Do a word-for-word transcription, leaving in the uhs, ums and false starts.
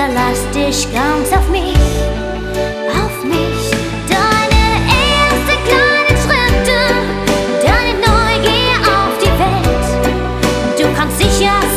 verlass dich ganz auf mich, auf mich. Deine ersten kleinen Schritte, deine Neugier auf die Welt. Du kannst sicher